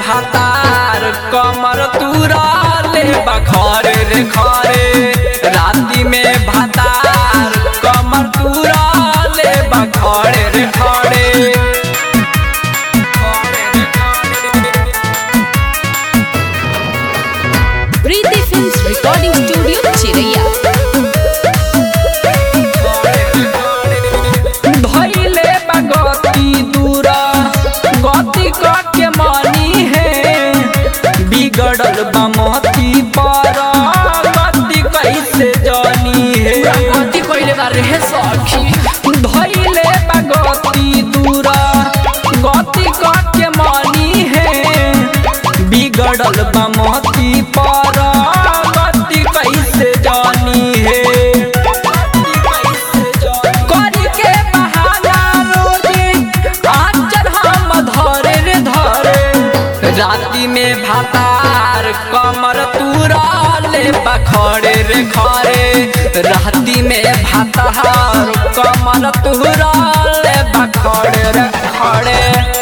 भातार कमर तुरा ले बखरे रे खरे। राती में भातार कमर तुरा ले बखरे रे खरे। प्रीति फिल्म्स रिकॉर्डिंग स्टूडियो चिरैया। धइले बगती दूरा गति के मानी है। बिगड़ल बमती पर गति कैसे जानी है। गति कोइले बारे है सखी। धइले बगती दूरा गति के मानी है। बिगड़ल बमती पर गति कैसे जानी है। राती में भातार कमर तुरा ले बखरे रे खरे। राती में भातार कमर तुरा ले बखरे रे खरे।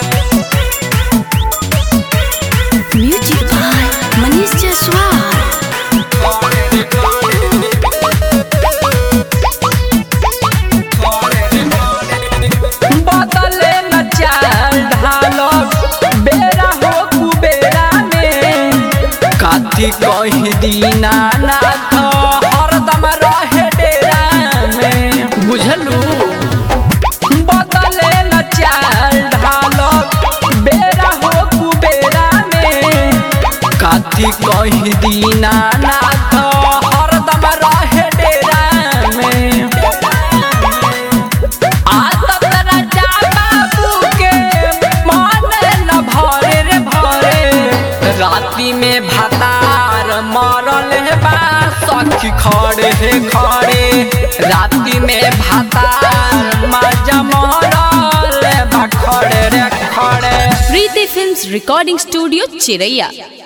Music by Manish Jaiswal. बदले न चाल ढालक बेरा हो कुबेरा में। काती कही दीना नाथ हरदम रहे डेरा में। बुझलू बदले न चाल ढालक बेरा हो कुबेरा में। काती कही दीना नाथ हरदम रहे डेरा में। आदत राजा बाबू के मन न भरे रे भरे। राती में भातार मरल है बा सखी खड़े है खड़े। राती में भातार मजा मरल है बा खड़े रे खड़े। प्रीति फिल्म्स रिकॉर्डिंग स्टूडियो चिरैया।